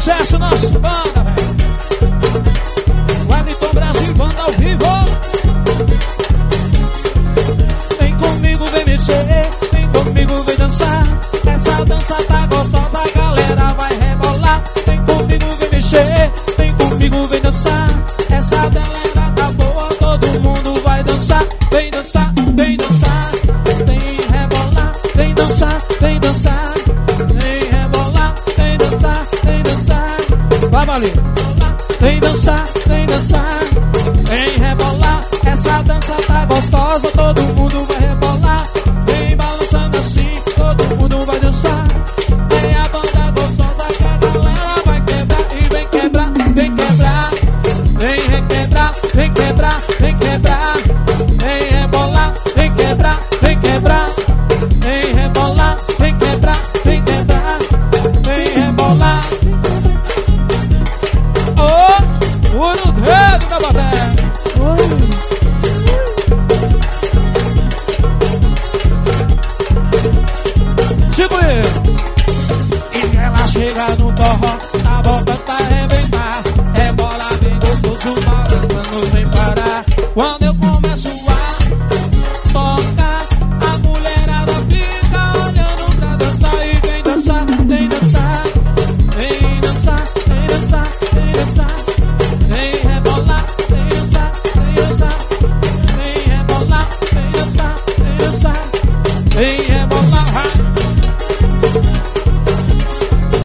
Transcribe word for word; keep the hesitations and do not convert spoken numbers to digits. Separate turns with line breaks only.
sucesso, nosso banda, velho. Wellington Brasil, banda ao vivo. Vem comigo, vem mexer. Vem comigo, vem dançar. Essa dança tá gostosa, a galera vai rebolar. Vem comigo, vem mexer. Vem comigo, vem dançar. Essa galera tá boa, todo mundo vai dançar. Vem dançar, vem dançar. Vem rebolar, vem dançar, vem dançar. Vem rebolar, vem dançar, vem dançar. Vai, Malinho. Vem dançar, vem dançar. Vem rebolar, essa dança tá gostosa, todo mundo vai rebolar. Vem balançando assim, todo mundo vai dançar. Vem a banda gostosa que a galera vai quebrar. E vem quebrar, vem quebrar. Vem requebrar, vem quebrar, vem quebrar. Vem rebolar, vem quebrar, vem quebrar. Vem rebolar, vem quebrar, vem quebrar. Vem rebolar. Oh, o no dedo da bateria. Chico, e ela chega no forró, tá botando pra